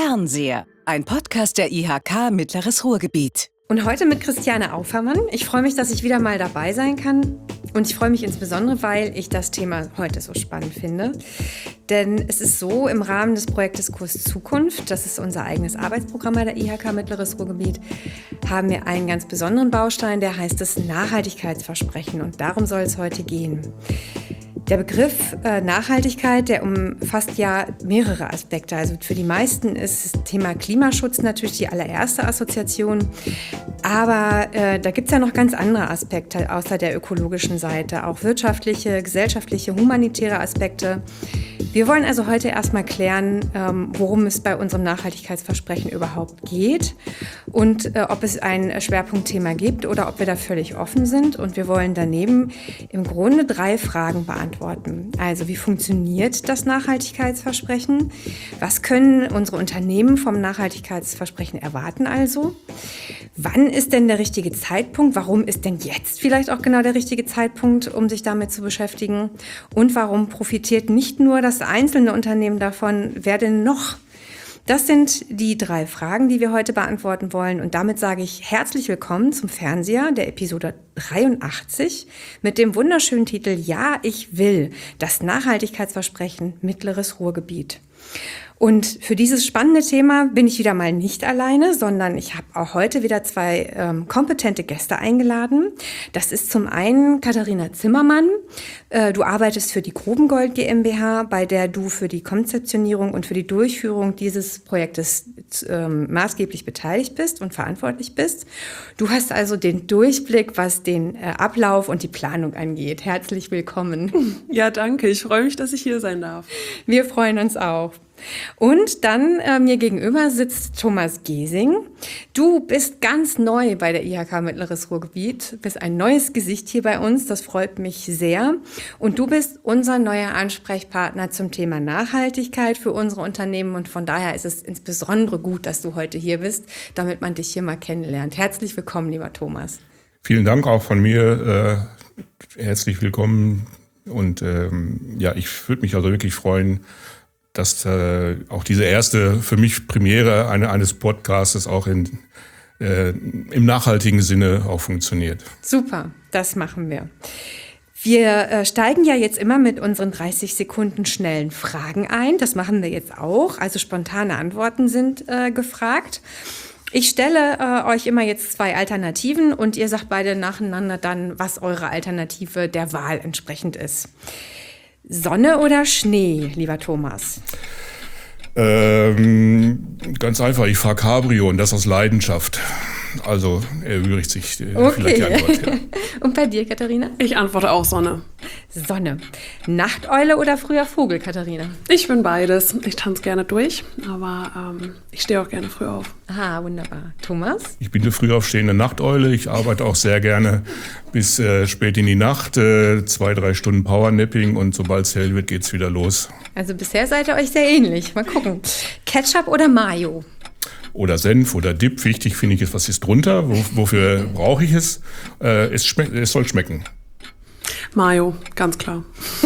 Fernseher, ein Podcast der IHK Mittleres Ruhrgebiet. Und heute mit Christiane Aufermann. Ich freue mich, dass ich wieder mal dabei sein kann. Und ich freue mich insbesondere, weil ich das Thema heute so spannend finde. Denn es ist so, im Rahmen des Projektes Kurs Zukunft, das ist unser eigenes Arbeitsprogramm bei der IHK Mittleres Ruhrgebiet, haben wir einen ganz besonderen Baustein, der heißt das Nachhaltigkeitsversprechen. Und darum soll es heute gehen. Der Begriff Nachhaltigkeit, der umfasst ja mehrere Aspekte. Also für die meisten ist das Thema Klimaschutz natürlich die allererste Assoziation. Aber da gibt es ja noch ganz andere Aspekte außer der ökologischen Seite. Auch wirtschaftliche, gesellschaftliche, humanitäre Aspekte. Wir wollen also heute erstmal klären, worum es bei unserem Nachhaltigkeitsversprechen überhaupt geht und ob es ein Schwerpunktthema gibt oder ob wir da völlig offen sind. Und wir wollen daneben im Grunde 3 Fragen beantworten. Also, wie funktioniert das Nachhaltigkeitsversprechen? Was können unsere Unternehmen vom Nachhaltigkeitsversprechen erwarten also? Wann ist denn der richtige Zeitpunkt? Warum ist denn jetzt vielleicht auch genau der richtige Zeitpunkt, um sich damit zu beschäftigen? Und warum profitiert nicht nur das einzelne Unternehmen davon, wer denn noch? Das sind die 3 Fragen, die wir heute beantworten wollen. Und damit sage ich herzlich willkommen zum Fernseher der Episode 83 mit dem wunderschönen Titel Ja, ich will. Das Nachhaltigkeitsversprechen Mittleres Ruhrgebiet. Und für dieses spannende Thema bin ich wieder mal nicht alleine, sondern ich habe auch heute wieder 2 kompetente Gäste eingeladen. Das ist zum einen Katharina Zimmermann. Du arbeitest für die Grubengold GmbH, bei der du für die Konzeptionierung und für die Durchführung dieses Projektes maßgeblich beteiligt bist und verantwortlich bist. Du hast also den Durchblick, was den Ablauf und die Planung angeht. Herzlich willkommen. Ja, danke. Ich freue mich, dass ich hier sein darf. Wir freuen uns auch. Und dann mir gegenüber sitzt Thomas Gesing. Du bist ganz neu bei der IHK Mittleres Ruhrgebiet, bist ein neues Gesicht hier bei uns, das freut mich sehr. Und du bist unser neuer Ansprechpartner zum Thema Nachhaltigkeit für unsere Unternehmen und von daher ist es insbesondere gut, dass du heute hier bist, damit man dich hier mal kennenlernt. Herzlich willkommen, lieber Thomas. Vielen Dank auch von mir, herzlich willkommen und ja, ich würde mich also wirklich freuen, dass auch diese erste, für mich Premiere eines Podcasts auch im nachhaltigen Sinne auch funktioniert. Super, das machen wir. Wir steigen ja jetzt immer mit unseren 30 Sekunden schnellen Fragen ein. Das machen wir jetzt auch. Also spontane Antworten sind gefragt. Ich stelle euch immer jetzt 2 Alternativen und ihr sagt beide nacheinander dann, was eure Alternative der Wahl entsprechend ist. Sonne oder Schnee, lieber Thomas? Ganz einfach, ich fahre Cabrio und das aus Leidenschaft. Also erübrigt sich vielleicht die Antwort. Ja. Und bei dir, Katharina? Ich antworte auch Sonne. Sonne. Nachteule oder früher Vogel, Katharina? Ich bin beides. Ich tanze gerne durch, aber ich stehe auch gerne früh auf. Ah, wunderbar. Thomas? Ich bin eine früh aufstehende Nachteule. Ich arbeite auch sehr gerne bis spät in die Nacht. 2-3 Stunden Powernapping und sobald es hell wird, geht's wieder los. Also bisher seid ihr euch sehr ähnlich. Mal gucken. Ketchup oder Mayo? Oder Senf oder Dip. Wichtig finde ich, was ist drunter? Wofür brauche ich es? Es soll schmecken. Mayo, ganz klar.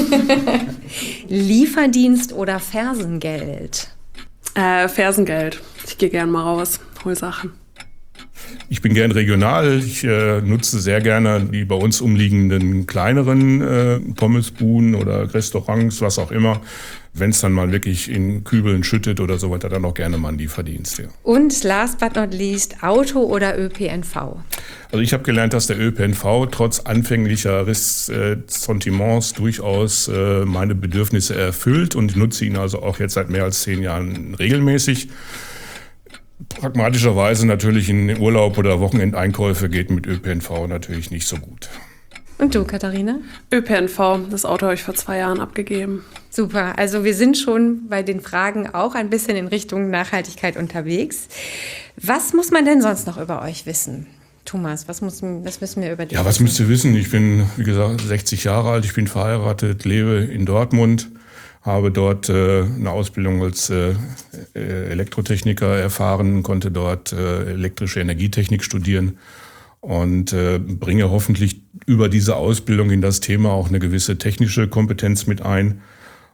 Lieferdienst oder Fersengeld? Fersengeld. Ich gehe gern mal raus, hol Sachen. Ich bin gern regional. Ich nutze sehr gerne die bei uns umliegenden kleineren Pommesbuden oder Restaurants, was auch immer. Wenn es dann mal wirklich in Kübeln schüttet oder so weiter, dann auch gerne mal einen Lieferdienst. Ja. Und last but not least, Auto oder ÖPNV? Also ich habe gelernt, dass der ÖPNV trotz anfänglicher Ressentiments durchaus meine Bedürfnisse erfüllt und nutze ihn also auch jetzt seit mehr als 10 Jahren regelmäßig. Pragmatischerweise natürlich in Urlaub oder Wochenendeinkäufe geht mit ÖPNV natürlich nicht so gut. Und du, Katharina? ÖPNV, das Auto habe ich vor 2 Jahren abgegeben. Super, also wir sind schon bei den Fragen auch ein bisschen in Richtung Nachhaltigkeit unterwegs. Was muss man denn sonst noch über euch wissen? Thomas, was müssen wir über dich wissen? Ja, was müsst ihr wissen? Ich bin, wie gesagt, 60 Jahre alt, ich bin verheiratet, lebe in Dortmund, habe dort eine Ausbildung als Elektrotechniker erfahren, konnte dort elektrische Energietechnik studieren und bringe hoffentlich über diese Ausbildung in das Thema auch eine gewisse technische Kompetenz mit ein.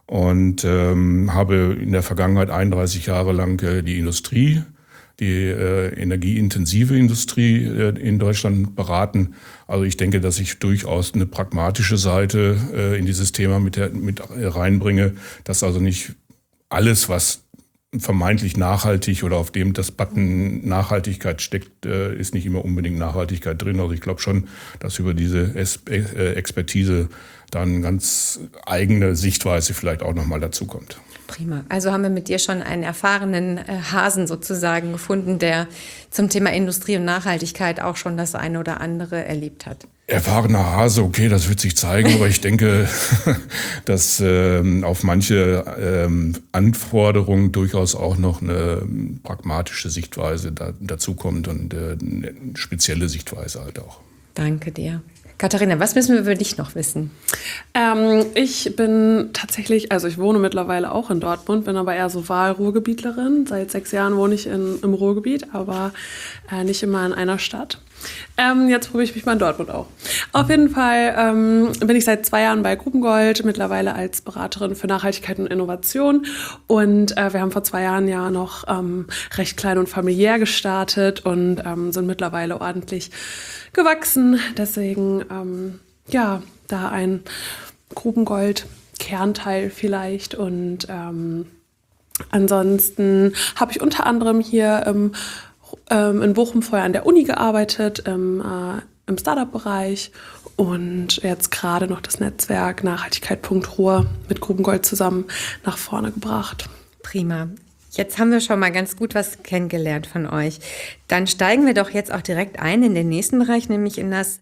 und habe in der Vergangenheit 31 Jahre lang die Industrie, die energieintensive Industrie in Deutschland beraten. Also ich denke, dass ich durchaus eine pragmatische Seite in dieses Thema mit reinbringe, dass also nicht alles, was vermeintlich nachhaltig oder auf dem das Button Nachhaltigkeit steckt, ist nicht immer unbedingt Nachhaltigkeit drin. Also ich glaube schon, dass über diese Expertise dann eine ganz eigene Sichtweise vielleicht auch nochmal dazu kommt. Prima. Also haben wir mit dir schon einen erfahrenen Hasen sozusagen gefunden, der zum Thema Industrie und Nachhaltigkeit auch schon das eine oder andere erlebt hat. Erfahrener Hase, okay, das wird sich zeigen, aber ich denke, dass auf manche Anforderungen durchaus auch noch eine pragmatische Sichtweise dazu kommt und eine spezielle Sichtweise halt auch. Danke dir. Katharina, was müssen wir über dich noch wissen? Ich bin tatsächlich, also ich wohne mittlerweile auch in Dortmund, bin aber eher so Wahlruhrgebietlerin. Seit 6 Jahren wohne ich im Ruhrgebiet, aber nicht immer in einer Stadt. Jetzt probiere ich mich mal in Dortmund auch. Auf jeden Fall bin ich seit 2 Jahren bei Grubengold, mittlerweile als Beraterin für Nachhaltigkeit und Innovation. Und wir haben vor 2 Jahren ja noch recht klein und familiär gestartet und sind mittlerweile ordentlich gewachsen. Deswegen, da ein Grubengold-Kernteil vielleicht. Und ansonsten habe ich unter anderem hier in Bochum vorher an der Uni gearbeitet, im Startup-Bereich und jetzt gerade noch das Netzwerk Nachhaltigkeit.Ruhr mit Grubengold zusammen nach vorne gebracht. Prima. Jetzt haben wir schon mal ganz gut was kennengelernt von euch. Dann steigen wir doch jetzt auch direkt ein in den nächsten Bereich, nämlich in das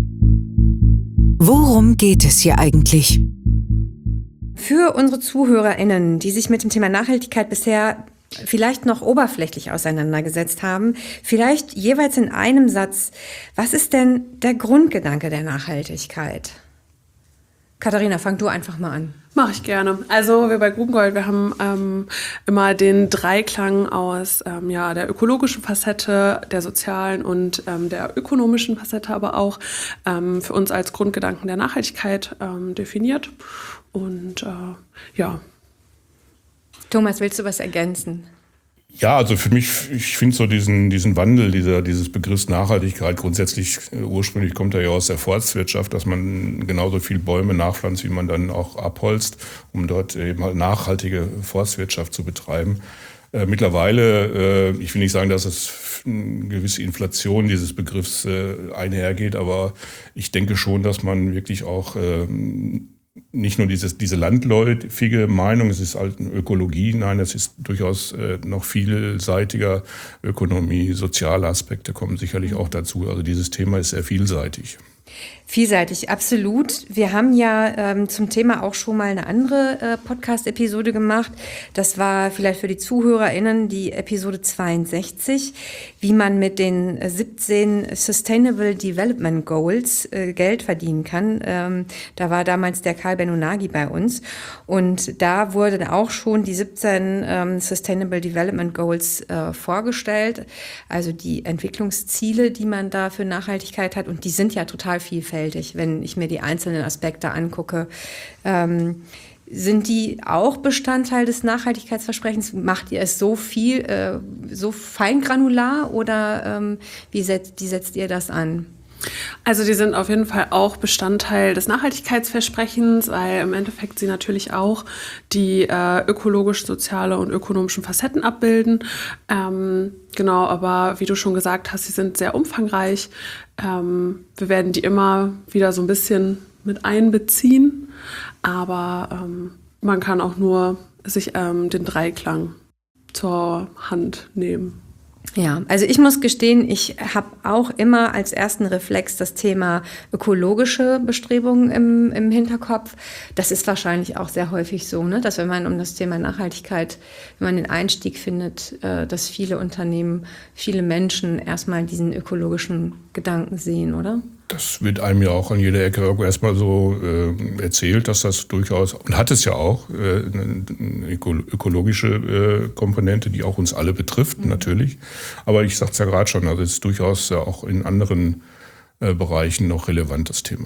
Worum geht es hier eigentlich? Für unsere ZuhörerInnen, die sich mit dem Thema Nachhaltigkeit bisher vielleicht noch oberflächlich auseinandergesetzt haben, vielleicht jeweils in einem Satz, was ist denn der Grundgedanke der Nachhaltigkeit? Katharina, fang du einfach mal an. Mache ich gerne. Also wir bei Grubengold, wir haben immer den Dreiklang aus der ökologischen Facette, der sozialen und der ökonomischen Facette, aber auch für uns als Grundgedanken der Nachhaltigkeit definiert. Und Thomas, willst du was ergänzen? Ja, also für mich, ich finde so diesen Wandel dieses Begriffs Nachhaltigkeit grundsätzlich, ursprünglich kommt er ja aus der Forstwirtschaft, dass man genauso viel Bäume nachpflanzt, wie man dann auch abholzt, um dort eben halt nachhaltige Forstwirtschaft zu betreiben. Mittlerweile, ich will nicht sagen, dass es eine gewisse Inflation dieses Begriffs einhergeht, aber ich denke schon, dass man wirklich auch nicht nur diese landläufige Meinung, es ist halt eine Ökologie, nein, es ist durchaus noch vielseitiger. Ökonomie, soziale Aspekte kommen sicherlich auch dazu. Also dieses Thema ist sehr vielseitig. Vielseitig, absolut. Wir haben ja zum Thema auch schon mal eine andere Podcast-Episode gemacht. Das war vielleicht für die ZuhörerInnen die Episode 62, wie man mit den 17 Sustainable Development Goals Geld verdienen kann. Da war damals der Karl Benunagi bei uns und da wurden auch schon die 17 Sustainable Development Goals vorgestellt, also die Entwicklungsziele, die man da für Nachhaltigkeit hat, und die sind ja total vielfältig, wenn ich mir die einzelnen Aspekte angucke. Sind die auch Bestandteil des Nachhaltigkeitsversprechens? Macht ihr es so viel, so feingranular oder wie setzt ihr das an? Also die sind auf jeden Fall auch Bestandteil des Nachhaltigkeitsversprechens, weil im Endeffekt sie natürlich auch die ökologisch, soziale und ökonomischen Facetten abbilden. Genau, aber wie du schon gesagt hast, sie sind sehr umfangreich. Wir werden die immer wieder so ein bisschen mit einbeziehen, aber man kann auch nur sich den Dreiklang zur Hand nehmen. Ja, also ich muss gestehen, ich habe auch immer als ersten Reflex das Thema ökologische Bestrebungen im Hinterkopf. Das ist wahrscheinlich auch sehr häufig so, ne? Dass wenn man um das Thema Nachhaltigkeit, wenn man den Einstieg findet, dass viele Unternehmen, viele Menschen erstmal diesen ökologischen Gedanken sehen, oder? Das wird einem ja auch an jeder Ecke erstmal so erzählt, dass das durchaus, und hat es ja auch, eine ökologische Komponente, die auch uns alle betrifft, natürlich. Aber ich sag's ja gerade schon, also es ist durchaus auch in anderen Bereichen noch relevant, das Thema.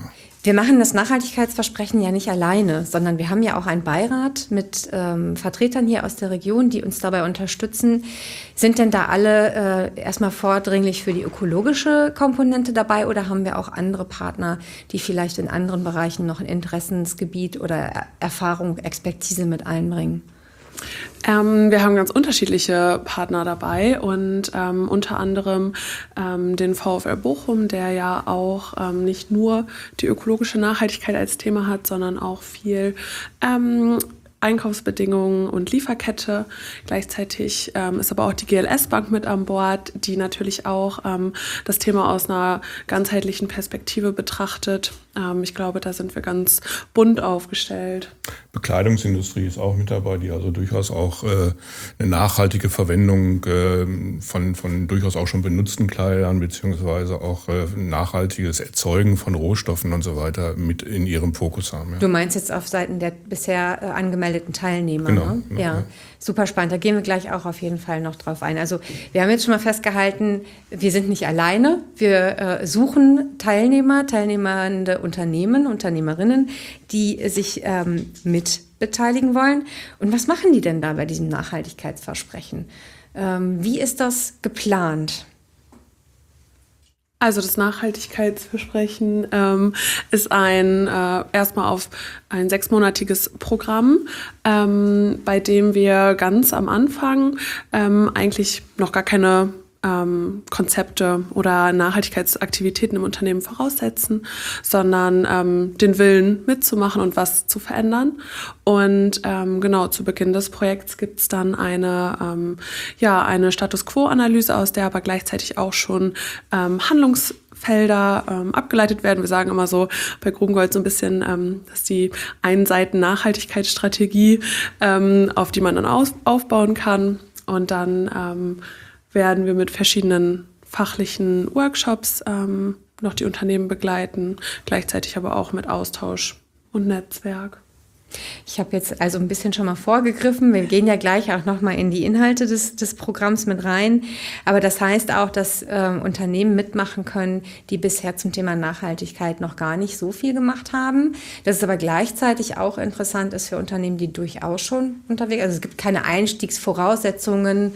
Wir machen das Nachhaltigkeitsversprechen ja nicht alleine, sondern wir haben ja auch einen Beirat mit Vertretern hier aus der Region, die uns dabei unterstützen. Sind denn da alle erstmal vordringlich für die ökologische Komponente dabei oder haben wir auch andere Partner, die vielleicht in anderen Bereichen noch ein Interessensgebiet oder Erfahrung, Expertise mit einbringen? Wir haben ganz unterschiedliche Partner dabei und unter anderem den VfL Bochum, der ja auch nicht nur die ökologische Nachhaltigkeit als Thema hat, sondern auch viel Einkaufsbedingungen und Lieferkette. Gleichzeitig ist aber auch die GLS Bank mit an Bord, die natürlich auch das Thema aus einer ganzheitlichen Perspektive betrachtet. Ich glaube, da sind wir ganz bunt aufgestellt. Bekleidungsindustrie ist auch mit dabei, die also durchaus auch eine nachhaltige Verwendung von durchaus auch schon benutzten Kleidern beziehungsweise auch nachhaltiges Erzeugen von Rohstoffen und so weiter mit in ihrem Fokus haben. Ja. Du meinst jetzt auf Seiten der bisher angemeldeten Teilnehmer, genau, ne? Genau, ja. Super spannend, da gehen wir gleich auch auf jeden Fall noch drauf ein. Also wir haben jetzt schon mal festgehalten, wir sind nicht alleine, wir suchen teilnehmende Unternehmen, Unternehmerinnen, die sich mit beteiligen wollen. Und was machen die denn da bei diesem Nachhaltigkeitsversprechen? Wie ist das geplant? Also das Nachhaltigkeitsversprechen ist erstmal auf ein 6-monatiges Programm, bei dem wir ganz am Anfang eigentlich noch gar keine Konzepte oder Nachhaltigkeitsaktivitäten im Unternehmen voraussetzen, sondern den Willen mitzumachen und was zu verändern. Und genau zu Beginn des Projekts gibt es dann eine Status-Quo-Analyse, aus der aber gleichzeitig auch schon Handlungsfelder abgeleitet werden. Wir sagen immer so bei Grubengold so ein bisschen, dass die einen Seiten Nachhaltigkeitsstrategie, auf die man dann aufbauen kann. Und dann werden wir mit verschiedenen fachlichen Workshops noch die Unternehmen begleiten, gleichzeitig aber auch mit Austausch und Netzwerk. Ich habe jetzt also ein bisschen schon mal vorgegriffen. Wir gehen ja gleich auch noch mal in die Inhalte des Programms mit rein. Aber das heißt auch, dass Unternehmen mitmachen können, die bisher zum Thema Nachhaltigkeit noch gar nicht so viel gemacht haben. Das ist aber gleichzeitig auch interessant ist für Unternehmen, die durchaus schon unterwegs sind. Also es gibt keine Einstiegsvoraussetzungen,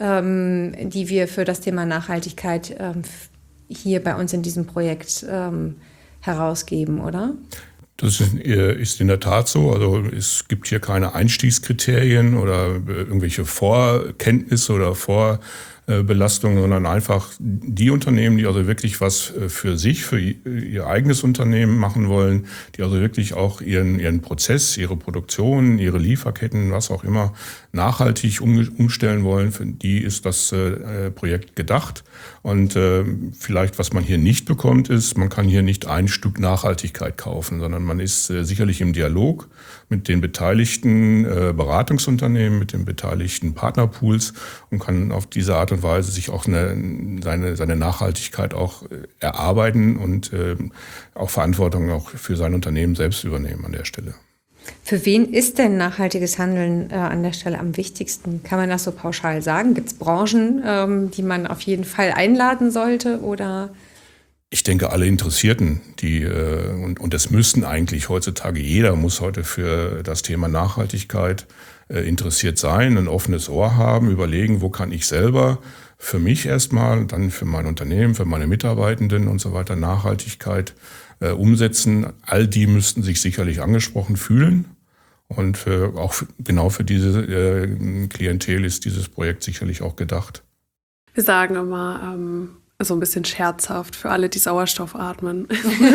die wir für das Thema Nachhaltigkeit hier bei uns in diesem Projekt herausgeben, oder? Das ist in der Tat so. Also es gibt hier keine Einstiegskriterien oder irgendwelche Vorkenntnisse oder Vorbelastungen, sondern einfach die Unternehmen, die also wirklich was für sich, für ihr eigenes Unternehmen machen wollen, die also wirklich auch ihren Prozess, ihre Produktion, ihre Lieferketten, was auch immer, nachhaltig umstellen wollen. Für die ist das Projekt gedacht. Und vielleicht, was man hier nicht bekommt, ist, man kann hier nicht ein Stück Nachhaltigkeit kaufen, sondern man ist sicherlich im Dialog mit den beteiligten Beratungsunternehmen, mit den beteiligten Partnerpools und kann auf diese Art und Weise sich auch seine Nachhaltigkeit auch erarbeiten und auch Verantwortung auch für sein Unternehmen selbst übernehmen an der Stelle. Für wen ist denn nachhaltiges Handeln an der Stelle am wichtigsten? Kann man das so pauschal sagen? Gibt es Branchen, die man auf jeden Fall einladen sollte? Oder? Ich denke, alle Interessierten, und es müssten eigentlich heutzutage, jeder muss heute für das Thema Nachhaltigkeit interessiert sein, ein offenes Ohr haben, überlegen, wo kann ich selber für mich erstmal, dann für mein Unternehmen, für meine Mitarbeitenden und so weiter Nachhaltigkeit umsetzen. All die müssten sich sicherlich angesprochen fühlen. Und auch genau für diese Klientel ist dieses Projekt sicherlich auch gedacht. Wir sagen immer so ein bisschen scherzhaft für alle, die Sauerstoff atmen.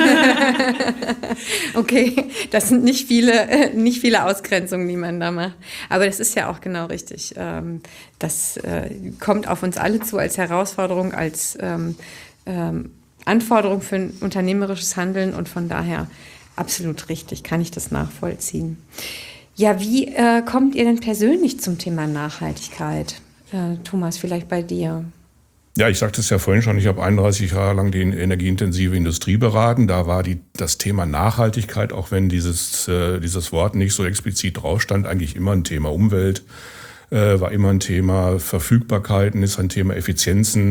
Okay, das sind nicht viele Ausgrenzungen, die man da macht. Aber das ist ja auch genau richtig. Das kommt auf uns alle zu als Herausforderung, als Anforderung für ein unternehmerisches Handeln und von daher absolut richtig, kann ich das nachvollziehen. Ja, wie kommt ihr denn persönlich zum Thema Nachhaltigkeit? Thomas, vielleicht bei dir. Ja, ich sagte es ja vorhin schon, ich habe 31 Jahre lang die energieintensive Industrie beraten. Da war das Thema Nachhaltigkeit, auch wenn dieses Wort nicht so explizit drauf stand, eigentlich immer ein Thema. Umwelt war immer ein Thema, Verfügbarkeiten ist ein Thema, Effizienzen,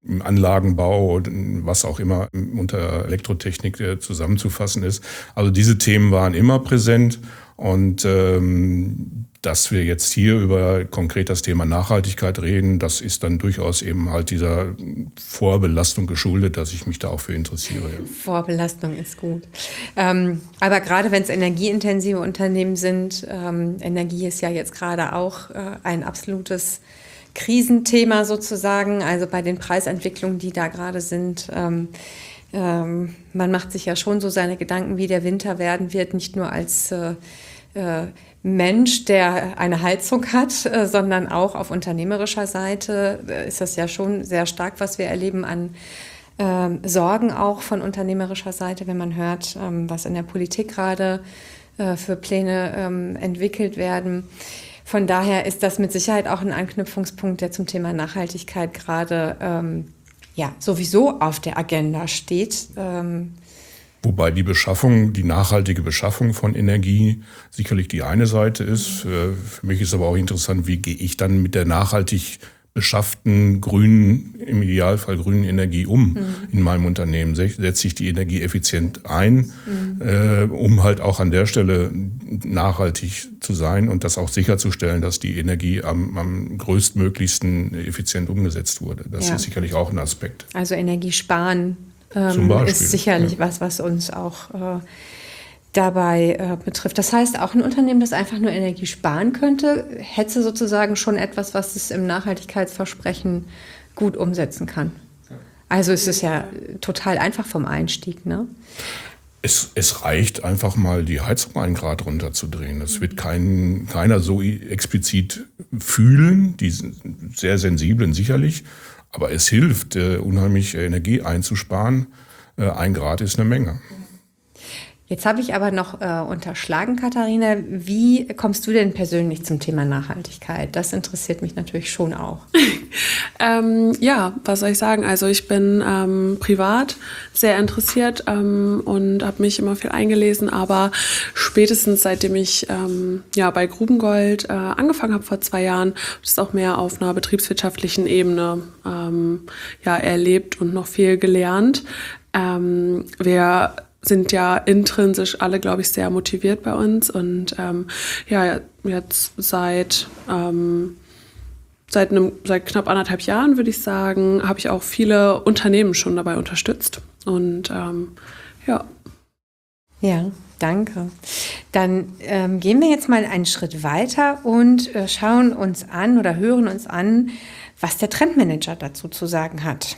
im Anlagenbau, was auch immer unter Elektrotechnik zusammenzufassen ist. Also diese Themen waren immer präsent und dass wir jetzt hier über konkret das Thema Nachhaltigkeit reden, das ist dann durchaus eben halt dieser Vorbelastung geschuldet, dass ich mich da auch für interessiere. Vorbelastung ist gut. Aber gerade wenn es energieintensive Unternehmen sind, Energie ist ja jetzt gerade auch ein absolutes Krisenthema sozusagen, also bei den Preisentwicklungen, die da gerade sind. Man macht sich ja schon so seine Gedanken, wie der Winter werden wird, nicht nur als Mensch, der eine Heizung hat, sondern auch auf unternehmerischer Seite ist das ja schon sehr stark, was wir erleben an Sorgen auch von unternehmerischer Seite, wenn man hört, was in der Politik gerade für Pläne entwickelt werden. Von daher ist das mit Sicherheit auch ein Anknüpfungspunkt, der zum Thema Nachhaltigkeit gerade sowieso auf der Agenda steht. Wobei die nachhaltige Beschaffung von Energie sicherlich die eine Seite ist. Für mich ist aber auch interessant, wie gehe ich dann mit der nachhaltig beschafften im Idealfall grünen Energie in meinem Unternehmen? Setze ich die Energie effizient ein, um halt auch an der Stelle nachhaltig zu sein und das auch sicherzustellen, dass die Energie am größtmöglichsten effizient umgesetzt wurde. Das ist sicherlich auch ein Aspekt. Also Energiesparen ist sicherlich was uns auch dabei betrifft. Das heißt, auch ein Unternehmen, das einfach nur Energie sparen könnte, hätte sozusagen schon etwas, was es im Nachhaltigkeitsversprechen gut umsetzen kann. Also es ist ja total einfach vom Einstieg, ne? Es reicht einfach mal, die Heizung 1 Grad runterzudrehen. Das wird keiner so explizit fühlen, die sind sehr sensiblen sicherlich, aber es hilft, unheimlich Energie einzusparen. 1 Grad ist eine Menge. Jetzt habe ich aber noch unterschlagen, Katharina, wie kommst du denn persönlich zum Thema Nachhaltigkeit? Das interessiert mich natürlich schon auch. Was soll ich sagen? Also ich bin privat sehr interessiert und habe mich immer viel eingelesen, aber spätestens seitdem ich bei Grubengold angefangen habe vor 2 Jahren, das auch mehr auf einer betriebswirtschaftlichen Ebene erlebt und noch viel gelernt. Wir sind ja intrinsisch alle, glaube ich, sehr motiviert bei uns und jetzt seit knapp 1,5 Jahren, würde ich sagen, habe ich auch viele Unternehmen schon dabei unterstützt und Ja, danke. Dann gehen wir jetzt mal einen Schritt weiter und schauen uns an oder hören uns an, was der Trendmanager dazu zu sagen hat.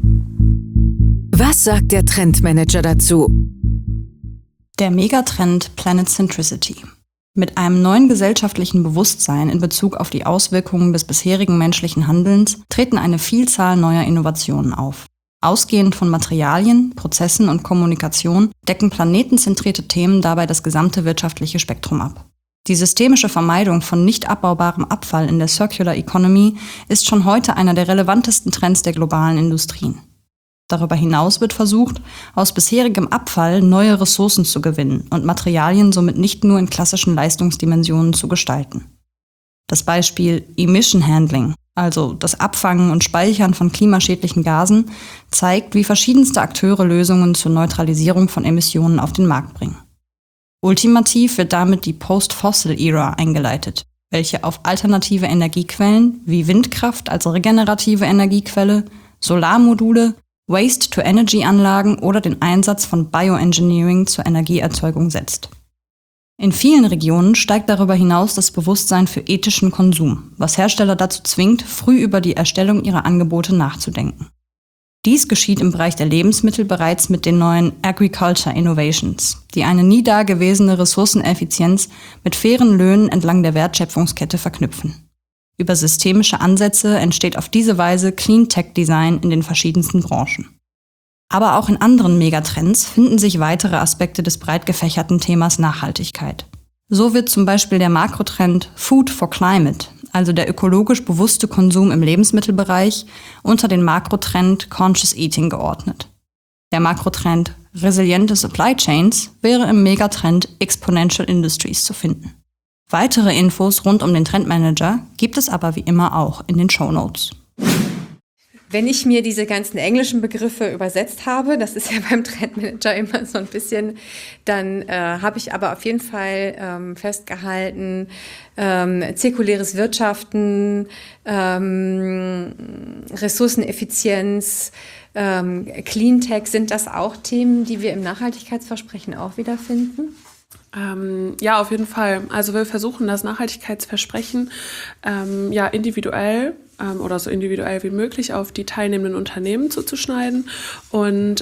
Was sagt der Trendmanager dazu? Der Megatrend Planet Centricity. Mit einem neuen gesellschaftlichen Bewusstsein in Bezug auf die Auswirkungen des bisherigen menschlichen Handelns treten eine Vielzahl neuer Innovationen auf. Ausgehend von Materialien, Prozessen und Kommunikation decken planetenzentrierte Themen dabei das gesamte wirtschaftliche Spektrum ab. Die systemische Vermeidung von nicht abbaubarem Abfall in der Circular Economy ist schon heute einer der relevantesten Trends der globalen Industrien. Darüber hinaus wird versucht, aus bisherigem Abfall neue Ressourcen zu gewinnen und Materialien somit nicht nur in klassischen Leistungsdimensionen zu gestalten. Das Beispiel Emission Handling, also das Abfangen und Speichern von klimaschädlichen Gasen, zeigt, wie verschiedenste Akteure Lösungen zur Neutralisierung von Emissionen auf den Markt bringen. Ultimativ wird damit die Post-Fossil-Era eingeleitet, welche auf alternative Energiequellen wie Windkraft als regenerative Energiequelle, Solarmodule, Waste-to-Energy-Anlagen oder den Einsatz von Bioengineering zur Energieerzeugung setzt. In vielen Regionen steigt darüber hinaus das Bewusstsein für ethischen Konsum, was Hersteller dazu zwingt, früh über die Erstellung ihrer Angebote nachzudenken. Dies geschieht im Bereich der Lebensmittel bereits mit den neuen Agriculture Innovations, die eine nie dagewesene Ressourceneffizienz mit fairen Löhnen entlang der Wertschöpfungskette verknüpfen. Über systemische Ansätze entsteht auf diese Weise Clean-Tech-Design in den verschiedensten Branchen. Aber auch in anderen Megatrends finden sich weitere Aspekte des breit gefächerten Themas Nachhaltigkeit. So wird zum Beispiel der Makrotrend Food for Climate, also der ökologisch bewusste Konsum im Lebensmittelbereich, unter den Makrotrend Conscious Eating geordnet. Der Makrotrend Resiliente Supply Chains wäre im Megatrend Exponential Industries zu finden. Weitere Infos rund um den Trendmanager gibt es aber wie immer auch in den Shownotes. Wenn ich mir diese ganzen englischen Begriffe übersetzt habe, das ist ja beim Trendmanager immer so ein bisschen, dann habe ich aber auf jeden Fall festgehalten, zirkuläres Wirtschaften, Ressourceneffizienz, Cleantech, sind das auch Themen, die wir im Nachhaltigkeitsversprechen auch wiederfinden? Ja, auf jeden Fall. Also wir versuchen das Nachhaltigkeitsversprechen individuell oder so individuell wie möglich auf die teilnehmenden Unternehmen zuzuschneiden. Und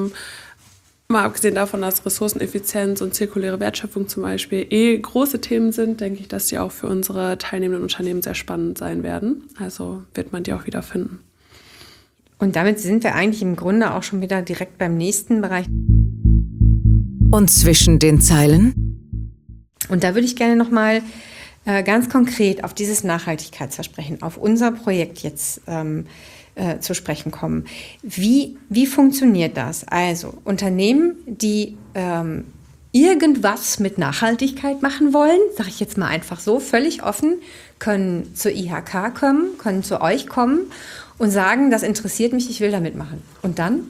mal abgesehen davon, dass Ressourceneffizienz und zirkuläre Wertschöpfung zum Beispiel große Themen sind, denke ich, dass die auch für unsere teilnehmenden Unternehmen sehr spannend sein werden. Also wird man die auch wiederfinden. Und damit sind wir eigentlich im Grunde auch schon wieder direkt beim nächsten Bereich. Und zwischen den Zeilen? Und da würde ich gerne nochmal ganz konkret auf dieses Nachhaltigkeitsversprechen, auf unser Projekt jetzt zu sprechen kommen. Wie funktioniert das? Also Unternehmen, die irgendwas mit Nachhaltigkeit machen wollen, sage ich jetzt mal einfach so, völlig offen, können zur IHK kommen, können zu euch kommen und sagen, das interessiert mich, ich will da mitmachen. Und dann?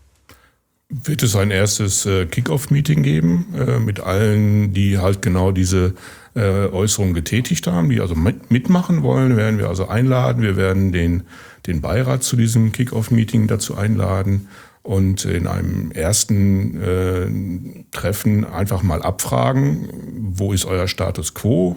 Wird es ein erstes Kick-Off-Meeting geben mit allen, die halt genau diese Äußerungen getätigt haben, die also mitmachen wollen, werden wir also einladen. Wir werden den Beirat zu diesem Kick-Off-Meeting dazu einladen und in einem ersten Treffen einfach mal abfragen, wo ist euer Status quo?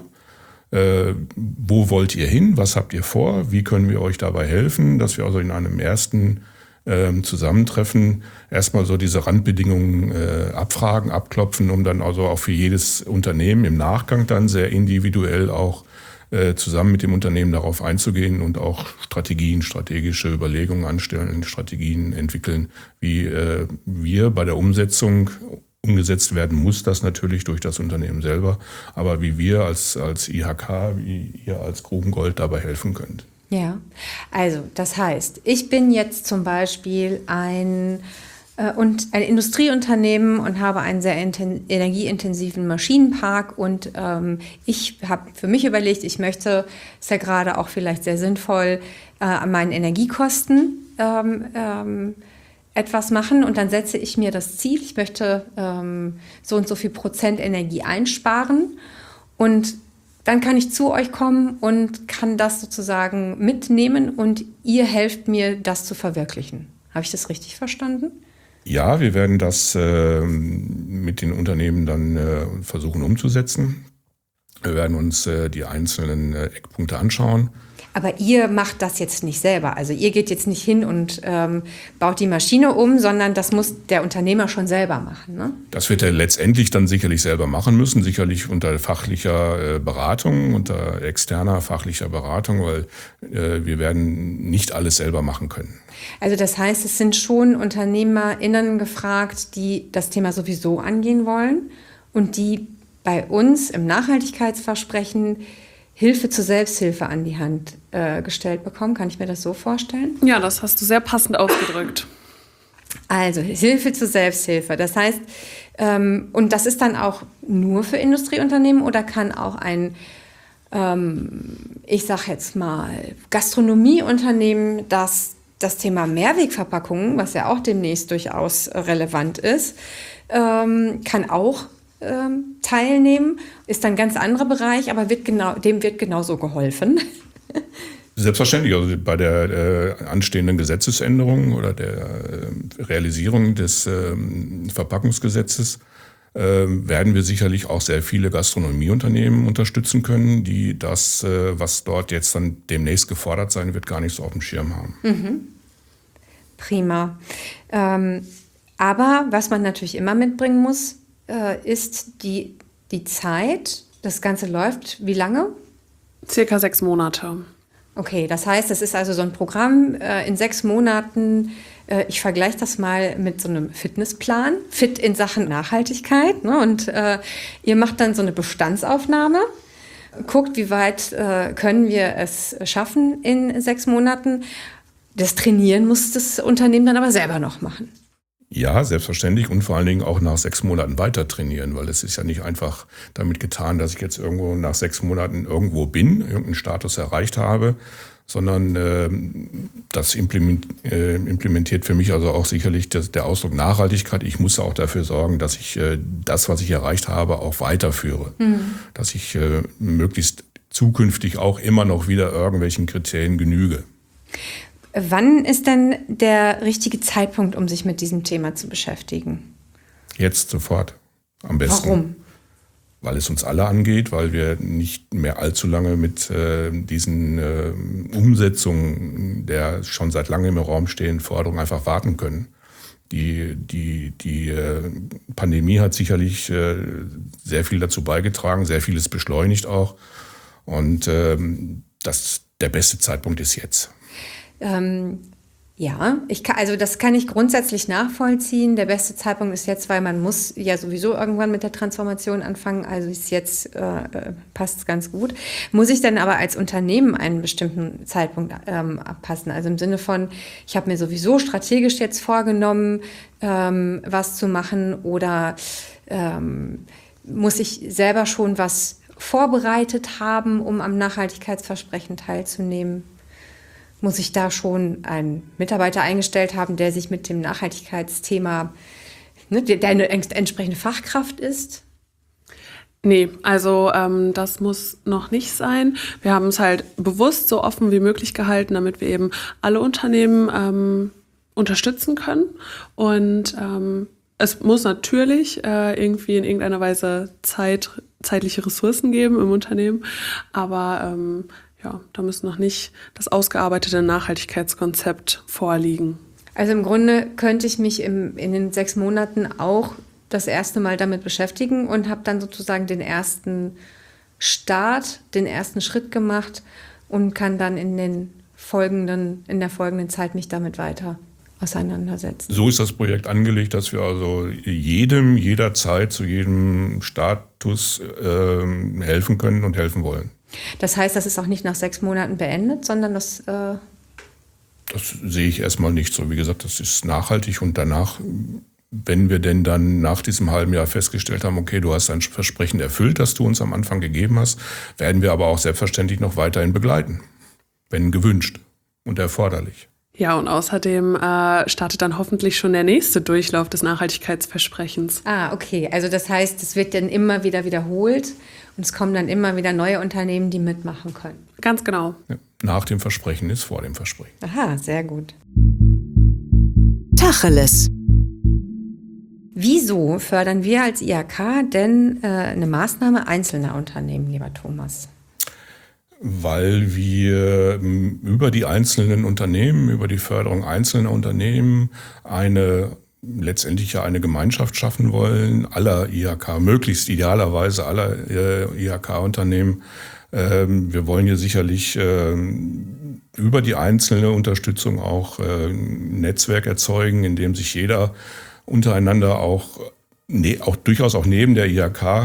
Wo wollt ihr hin? Was habt ihr vor? Wie können wir euch dabei helfen? Dass wir also in einem ersten Zusammentreffen erstmal so diese Randbedingungen abfragen, abklopfen, um dann also auch für jedes Unternehmen im Nachgang dann sehr individuell auch zusammen mit dem Unternehmen darauf einzugehen und auch strategische Überlegungen anstellen, Strategien entwickeln, wie wir bei der Umsetzung umgesetzt werden muss, das natürlich durch das Unternehmen selber, aber wie wir als IHK, wie ihr als Grubengold dabei helfen könnt. Ja, also das heißt, ich bin jetzt zum Beispiel ein Industrieunternehmen und habe einen sehr energieintensiven Maschinenpark und ich habe für mich überlegt, ich möchte, ist ja gerade auch vielleicht sehr sinnvoll, an meinen Energiekosten etwas machen und dann setze ich mir das Ziel, ich möchte so und so viel Prozent Energie einsparen und dann kann ich zu euch kommen und kann das sozusagen mitnehmen und ihr helft mir, das zu verwirklichen. Habe ich das richtig verstanden? Ja, wir werden das mit den Unternehmen dann versuchen umzusetzen. Wir werden uns die einzelnen Eckpunkte anschauen. Aber ihr macht das jetzt nicht selber. Also ihr geht jetzt nicht hin und baut die Maschine um, sondern das muss der Unternehmer schon selber machen, ne? Das wird er letztendlich dann sicherlich selber machen müssen, sicherlich unter fachlicher Beratung, unter externer fachlicher Beratung, weil wir werden nicht alles selber machen können. Also das heißt, es sind schon UnternehmerInnen gefragt, die das Thema sowieso angehen wollen und die bei uns im Nachhaltigkeitsversprechen Hilfe zur Selbsthilfe an die Hand gestellt bekommen. Kann ich mir das so vorstellen? Ja, das hast du sehr passend ausgedrückt. Also Hilfe zur Selbsthilfe. Das heißt, und das ist dann auch nur für Industrieunternehmen oder kann auch ein, ich sag jetzt mal, Gastronomieunternehmen, das Thema Mehrwegverpackungen, was ja auch demnächst durchaus relevant ist, kann auch teilnehmen, ist ein ganz anderer Bereich, aber dem wird genauso geholfen. Selbstverständlich, also bei der anstehenden Gesetzesänderung oder der Realisierung des Verpackungsgesetzes werden wir sicherlich auch sehr viele Gastronomieunternehmen unterstützen können, die das, was dort jetzt dann demnächst gefordert sein wird, gar nicht so auf dem Schirm haben. Mhm. Prima. Aber was man natürlich immer mitbringen muss, ist die Zeit. Das Ganze läuft wie lange? Circa 6 Monate. Okay, das heißt, es ist also so ein Programm in 6 Monaten. Ich vergleiche das mal mit so einem Fitnessplan, fit in Sachen Nachhaltigkeit, ne? Und ihr macht dann so eine Bestandsaufnahme, guckt, wie weit können wir es schaffen in 6 Monaten. Das Trainieren muss das Unternehmen dann aber selber noch machen. Ja, selbstverständlich und vor allen Dingen auch nach 6 Monaten weiter trainieren, weil es ist ja nicht einfach damit getan, dass ich jetzt irgendwo nach 6 Monaten irgendwo bin, irgendeinen Status erreicht habe, sondern das implementiert für mich also auch sicherlich der Ausdruck Nachhaltigkeit. Ich muss auch dafür sorgen, dass ich das, was ich erreicht habe, auch weiterführe. Dass ich möglichst zukünftig auch immer noch wieder irgendwelchen Kriterien genüge. Wann ist denn der richtige Zeitpunkt, um sich mit diesem Thema zu beschäftigen? Jetzt sofort, am besten. Warum? Weil es uns alle angeht, weil wir nicht mehr allzu lange mit diesen Umsetzungen der schon seit langem im Raum stehenden Forderungen einfach warten können. Die Pandemie hat sicherlich sehr viel dazu beigetragen, sehr vieles beschleunigt auch. Und der beste Zeitpunkt ist jetzt. Ja, also das kann ich grundsätzlich nachvollziehen. Der beste Zeitpunkt ist jetzt, weil man muss ja sowieso irgendwann mit der Transformation anfangen. Also ist jetzt passt es ganz gut. Muss ich dann aber als Unternehmen einen bestimmten Zeitpunkt abpassen? Also im Sinne von, ich habe mir sowieso strategisch jetzt vorgenommen, was zu machen, oder muss ich selber schon was vorbereitet haben, um am Nachhaltigkeitsversprechen teilzunehmen? Muss ich da schon einen Mitarbeiter eingestellt haben, der sich mit dem Nachhaltigkeitsthema, der eine entsprechende Fachkraft ist? Nee, also das muss noch nicht sein. Wir haben es halt bewusst so offen wie möglich gehalten, damit wir eben alle Unternehmen unterstützen können. Und es muss natürlich irgendwie in irgendeiner Weise zeitliche Ressourcen geben im Unternehmen, aber da müsste noch nicht das ausgearbeitete Nachhaltigkeitskonzept vorliegen. Also im Grunde könnte ich mich in den 6 Monaten auch das erste Mal damit beschäftigen und habe dann sozusagen den ersten Schritt gemacht und kann dann in der folgenden Zeit mich damit weiter auseinandersetzen. So ist das Projekt angelegt, dass wir also jederzeit zu jedem Status helfen können und helfen wollen. Das heißt, das ist auch nicht nach 6 Monaten beendet, sondern das... Das sehe ich erstmal nicht so. Wie gesagt, das ist nachhaltig, und danach, wenn wir denn dann nach diesem halben Jahr festgestellt haben, okay, du hast dein Versprechen erfüllt, das du uns am Anfang gegeben hast, werden wir aber auch selbstverständlich noch weiterhin begleiten, wenn gewünscht und erforderlich. Ja, und außerdem startet dann hoffentlich schon der nächste Durchlauf des Nachhaltigkeitsversprechens. Ah, okay. Also das heißt, es wird dann immer wieder wiederholt und es kommen dann immer wieder neue Unternehmen, die mitmachen können. Ganz genau. Ja, nach dem Versprechen ist vor dem Versprechen. Aha, sehr gut. Tacheles. Wieso fördern wir als IHK denn eine Maßnahme einzelner Unternehmen, lieber Thomas? Weil wir über die einzelnen Unternehmen, über die Förderung einzelner Unternehmen letztendlich eine Gemeinschaft schaffen wollen, aller IHK, möglichst idealerweise aller IHK-Unternehmen. Wir wollen hier sicherlich über die einzelne Unterstützung auch ein Netzwerk erzeugen, in dem sich jeder untereinander auch durchaus auch neben der IHK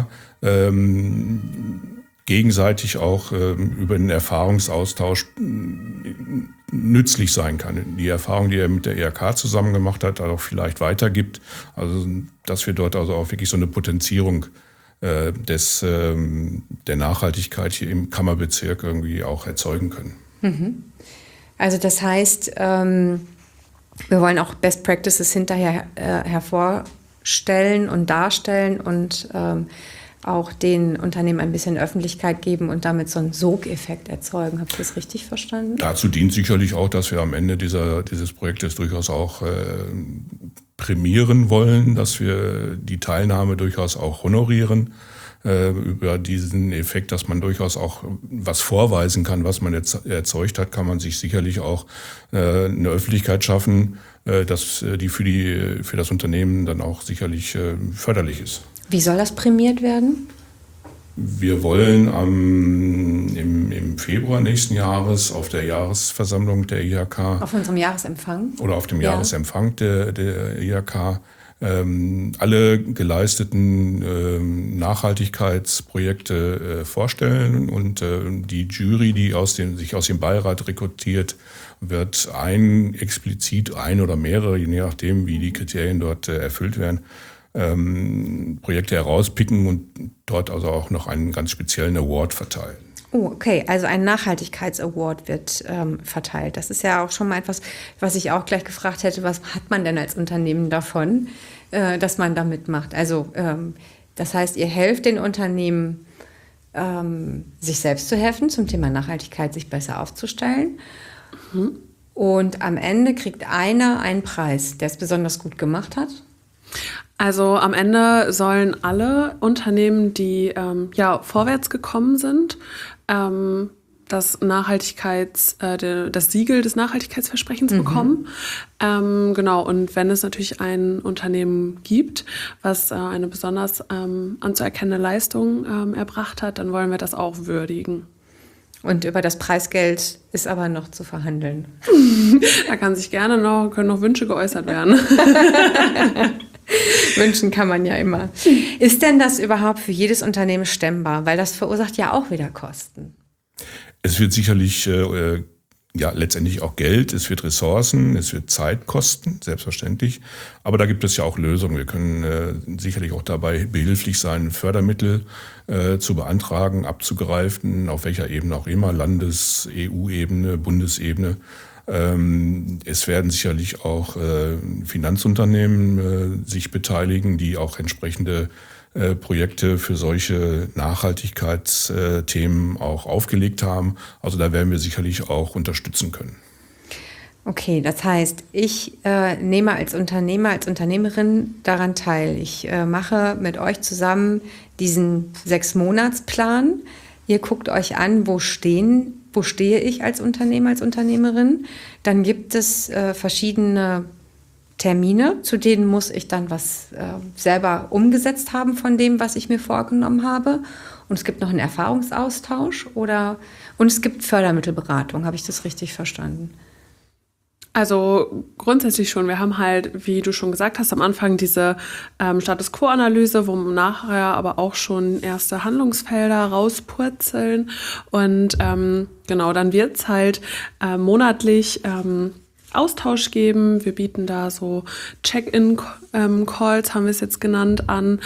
gegenseitig auch über den Erfahrungsaustausch nützlich sein kann. Die Erfahrung, die er mit der IHK zusammen gemacht hat, auch vielleicht weitergibt. Also dass wir dort also auch wirklich so eine Potenzierung der Nachhaltigkeit hier im Kammerbezirk irgendwie auch erzeugen können. Mhm. Also das heißt, wir wollen auch Best Practices hinterher hervorstellen und darstellen und auch den Unternehmen ein bisschen Öffentlichkeit geben und damit so einen Sogeffekt erzeugen. Habe ich das richtig verstanden? Dazu dient sicherlich auch, dass wir am Ende dieses Projektes durchaus auch prämieren wollen, dass wir die Teilnahme durchaus auch honorieren über diesen Effekt, dass man durchaus auch was vorweisen kann, was man jetzt erzeugt hat, kann man sich sicherlich auch eine Öffentlichkeit schaffen, dass die für das Unternehmen dann auch sicherlich förderlich ist. Wie soll das prämiert werden? Wir wollen im Februar nächsten Jahres auf der Jahresversammlung der IHK... Auf unserem Jahresempfang? Oder auf dem Jahresempfang der IHK alle geleisteten Nachhaltigkeitsprojekte vorstellen. Und die Jury, die sich aus dem Beirat rekrutiert, wird explizit ein oder mehrere, je nachdem, wie die Kriterien dort erfüllt werden, Projekte herauspicken und dort also auch noch einen ganz speziellen Award verteilen. Oh, okay. Also ein Nachhaltigkeits-Award wird verteilt. Das ist ja auch schon mal etwas, was ich auch gleich gefragt hätte, was hat man denn als Unternehmen davon, dass man da mitmacht? Also das heißt, ihr helft den Unternehmen, sich selbst zu helfen, zum Thema Nachhaltigkeit sich besser aufzustellen. Mhm. Und am Ende kriegt einer einen Preis, der es besonders gut gemacht hat. Also am Ende sollen alle Unternehmen, die vorwärts gekommen sind, das Siegel des Nachhaltigkeitsversprechens bekommen. Genau, und wenn es natürlich ein Unternehmen gibt, was eine besonders anzuerkennende Leistung erbracht hat, dann wollen wir das auch würdigen. Und über das Preisgeld ist aber noch zu verhandeln. Da können noch Wünsche geäußert werden. Wünschen kann man ja immer. Ist denn das überhaupt für jedes Unternehmen stemmbar? Weil das verursacht ja auch wieder Kosten. Es wird sicherlich letztendlich auch Geld, es wird Ressourcen, es wird Zeit kosten, selbstverständlich. Aber da gibt es ja auch Lösungen. Wir können sicherlich auch dabei behilflich sein, Fördermittel zu beantragen, abzugreifen, auf welcher Ebene auch immer, Landes-, EU-Ebene, Bundesebene. Es werden sicherlich auch Finanzunternehmen sich beteiligen, die auch entsprechende Projekte für solche Nachhaltigkeitsthemen auch aufgelegt haben. Also da werden wir sicherlich auch unterstützen können. Okay, das heißt, ich nehme als Unternehmer, als Unternehmerin daran teil. Ich mache mit euch zusammen diesen 6-Monats-Plan. Ihr guckt euch an, wo stehe ich als Unternehmer, als Unternehmerin. Dann gibt es verschiedene Termine, zu denen muss ich dann was selber umgesetzt haben von dem, was ich mir vorgenommen habe. Und es gibt noch einen Erfahrungsaustausch und es gibt Fördermittelberatung. Habe ich das richtig verstanden? Also grundsätzlich schon. Wir haben halt, wie du schon gesagt hast, am Anfang diese Status-Quo-Analyse, wo nachher aber auch schon erste Handlungsfelder rauspurzeln. Und genau, dann wird es halt monatlich Austausch geben. Wir bieten da so Check-in-Calls, haben wir es jetzt genannt, an,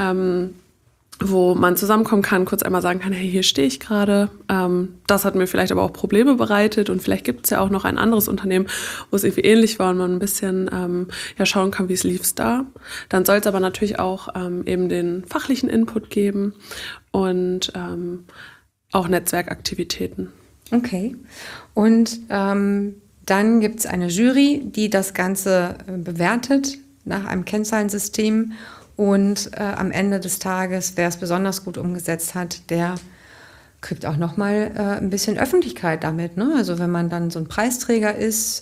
wo man zusammenkommen kann, kurz einmal sagen kann, hey, hier stehe ich gerade. Das hat mir vielleicht aber auch Probleme bereitet und vielleicht gibt es ja auch noch ein anderes Unternehmen, wo es irgendwie ähnlich war und man ein bisschen schauen kann, wie es lief da. Dann soll es aber natürlich auch eben den fachlichen Input geben und auch Netzwerkaktivitäten. Okay. Und dann gibt es eine Jury, die das Ganze bewertet nach einem Kennzahlensystem. Und am Ende des Tages, wer es besonders gut umgesetzt hat, der kriegt auch nochmal ein bisschen Öffentlichkeit damit. Ne? Also wenn man dann so ein Preisträger ist,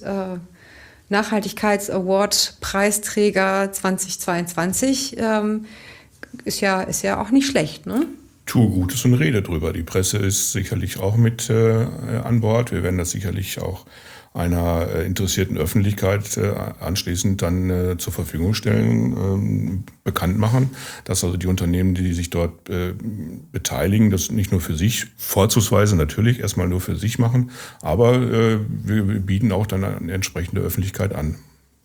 Nachhaltigkeits-Award-Preisträger 2022, ist ja auch nicht schlecht, ne? Tue Gutes und rede drüber. Die Presse ist sicherlich auch mit an Bord. Wir werden das sicherlich auch einer interessierten Öffentlichkeit anschließend dann zur Verfügung stellen, bekannt machen, dass also die Unternehmen, die sich dort beteiligen, das nicht nur für sich, vorzugsweise natürlich erstmal nur für sich machen, aber wir bieten auch dann eine entsprechende Öffentlichkeit an.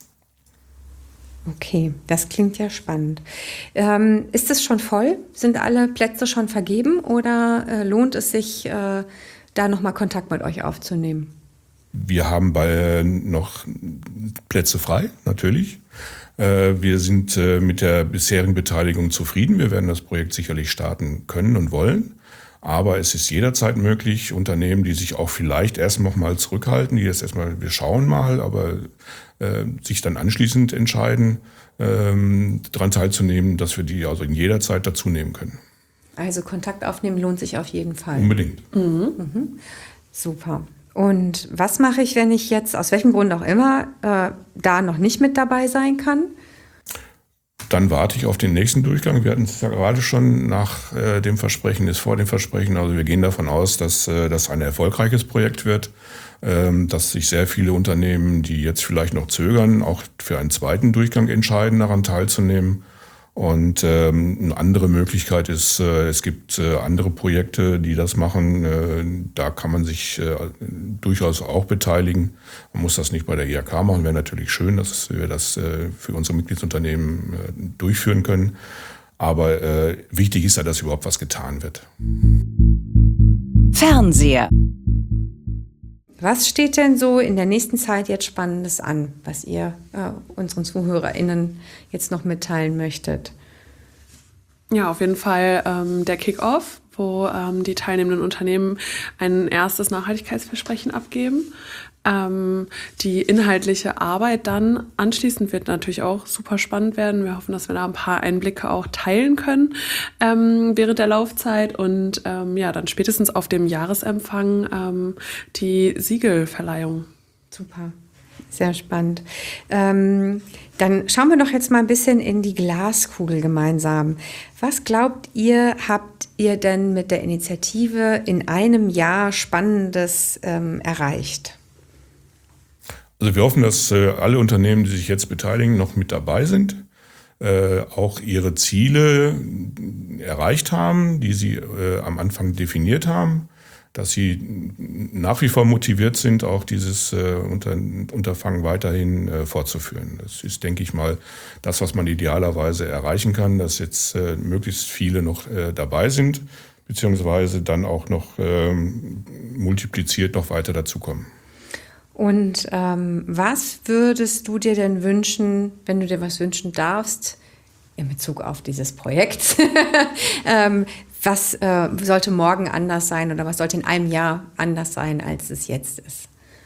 Okay, das klingt ja spannend. Ist es schon voll? Sind alle Plätze schon vergeben oder lohnt es sich, da nochmal Kontakt mit euch aufzunehmen? Wir haben noch Plätze frei, natürlich. Wir sind mit der bisherigen Beteiligung zufrieden. Wir werden das Projekt sicherlich starten können und wollen. Aber es ist jederzeit möglich, Unternehmen, die sich auch vielleicht erst noch mal zurückhalten, die jetzt erstmal, wir schauen mal, aber sich dann anschließend entscheiden, daran teilzunehmen, dass wir die also in jeder Zeit dazu nehmen können. Also Kontakt aufnehmen lohnt sich auf jeden Fall. Unbedingt. Mhm. Super. Und was mache ich, wenn ich jetzt, aus welchem Grund auch immer, da noch nicht mit dabei sein kann? Dann warte ich auf den nächsten Durchgang. Wir hatten es ja gerade schon nach dem Versprechen, ist vor dem Versprechen. Also wir gehen davon aus, dass das ein erfolgreiches Projekt wird, dass sich sehr viele Unternehmen, die jetzt vielleicht noch zögern, auch für einen zweiten Durchgang entscheiden, daran teilzunehmen. Und eine andere Möglichkeit ist, es gibt andere Projekte, die das machen. Da kann man sich durchaus auch beteiligen. Man muss das nicht bei der IHK machen. Wäre natürlich schön, dass wir das für unsere Mitgliedsunternehmen durchführen können. Aber wichtig ist ja, dass überhaupt was getan wird. Fernseher. Was steht denn so in der nächsten Zeit jetzt Spannendes an, was ihr unseren ZuhörerInnen jetzt noch mitteilen möchtet? Ja, auf jeden Fall der Kick-Off, wo die teilnehmenden Unternehmen ein erstes Nachhaltigkeitsversprechen abgeben. Die inhaltliche Arbeit dann anschließend wird natürlich auch super spannend werden. Wir hoffen, dass wir da ein paar Einblicke auch teilen können während der Laufzeit und dann spätestens auf dem Jahresempfang die Siegelverleihung. Super, sehr spannend. Dann schauen wir doch jetzt mal ein bisschen in die Glaskugel gemeinsam. Was glaubt ihr, habt ihr denn mit der Initiative in einem Jahr Spannendes erreicht? Also wir hoffen, dass alle Unternehmen, die sich jetzt beteiligen, noch mit dabei sind, auch ihre Ziele erreicht haben, die sie am Anfang definiert haben, dass sie nach wie vor motiviert sind, auch dieses Unterfangen weiterhin fortzuführen. Das ist, denke ich mal, das, was man idealerweise erreichen kann, dass jetzt möglichst viele noch dabei sind, beziehungsweise dann auch noch multipliziert noch weiter dazukommen. Und was würdest du dir denn wünschen, wenn du dir was wünschen darfst, in Bezug auf dieses Projekt? Was sollte morgen anders sein oder was sollte in einem Jahr anders sein, als es jetzt ist?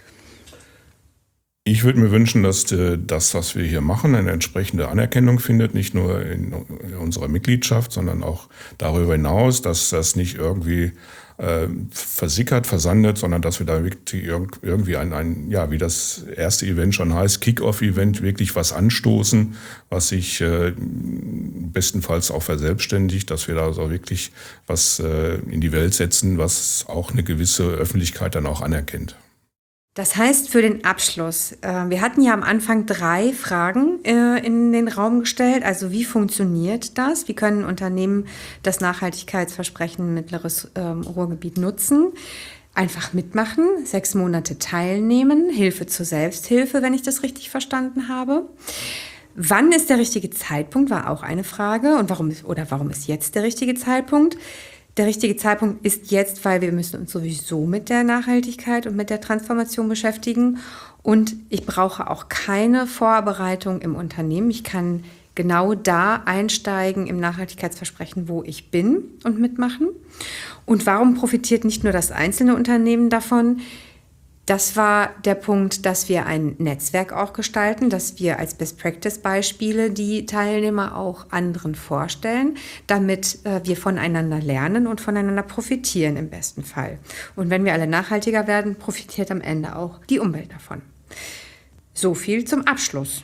Ich würde mir wünschen, dass das, was wir hier machen, eine entsprechende Anerkennung findet, nicht nur in unserer Mitgliedschaft, sondern auch darüber hinaus, dass das nicht irgendwie versickert, versandet, sondern dass wir da wirklich irgendwie wie das erste Event schon heißt, Kick-Off-Event, wirklich was anstoßen, was sich bestenfalls auch verselbstständigt, dass wir da so wirklich was in die Welt setzen, was auch eine gewisse Öffentlichkeit dann auch anerkennt. Das heißt für den Abschluss, wir hatten ja am Anfang 3 Fragen in den Raum gestellt. Also wie funktioniert das? Wie können Unternehmen das Nachhaltigkeitsversprechen Mittleres Ruhrgebiet nutzen? Einfach mitmachen, 6 Monate teilnehmen, Hilfe zur Selbsthilfe, wenn ich das richtig verstanden habe. Wann ist der richtige Zeitpunkt, war auch eine Frage. Und warum ist jetzt der richtige Zeitpunkt? Der richtige Zeitpunkt ist jetzt, weil wir müssen uns sowieso mit der Nachhaltigkeit und mit der Transformation beschäftigen. Und ich brauche auch keine Vorbereitung im Unternehmen. Ich kann genau da einsteigen im Nachhaltigkeitsversprechen, wo ich bin und mitmachen. Und warum profitiert nicht nur das einzelne Unternehmen davon? Das war der Punkt, dass wir ein Netzwerk auch gestalten, dass wir als Best-Practice-Beispiele die Teilnehmer auch anderen vorstellen, damit wir voneinander lernen und voneinander profitieren im besten Fall. Und wenn wir alle nachhaltiger werden, profitiert am Ende auch die Umwelt davon. So viel zum Abschluss.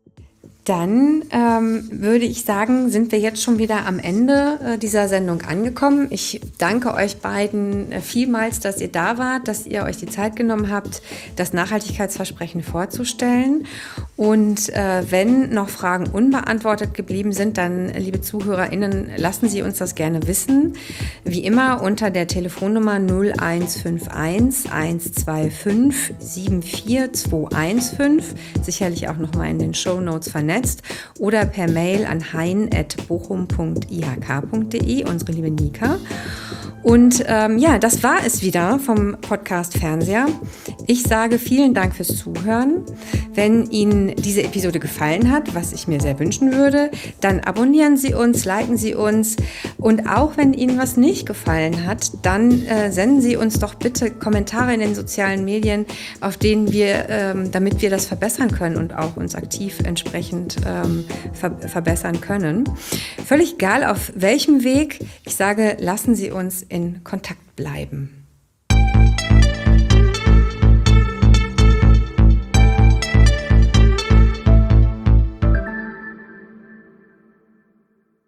Dann würde ich sagen, sind wir jetzt schon wieder am Ende dieser Sendung angekommen. Ich danke euch beiden vielmals, dass ihr da wart, dass ihr euch die Zeit genommen habt, das Nachhaltigkeitsversprechen vorzustellen. Und wenn noch Fragen unbeantwortet geblieben sind, dann, liebe ZuhörerInnen, lassen Sie uns das gerne wissen. Wie immer unter der Telefonnummer 0151 125 74215, sicherlich auch nochmal in den Shownotes vernetzt, oder per Mail an hein@bochum.ihk.de, unsere liebe Nika. Und das war es wieder vom Podcast Fernseher. Ich sage vielen Dank fürs Zuhören. Wenn Ihnen diese Episode gefallen hat, was ich mir sehr wünschen würde, dann abonnieren Sie uns, liken Sie uns. Und auch wenn Ihnen was nicht gefallen hat, dann senden Sie uns doch bitte Kommentare in den sozialen Medien, auf denen wir, damit wir das verbessern können und auch uns aktiv entsprechend verbessern können. Völlig egal auf welchem Weg. Ich sage, lassen Sie uns in Kontakt bleiben.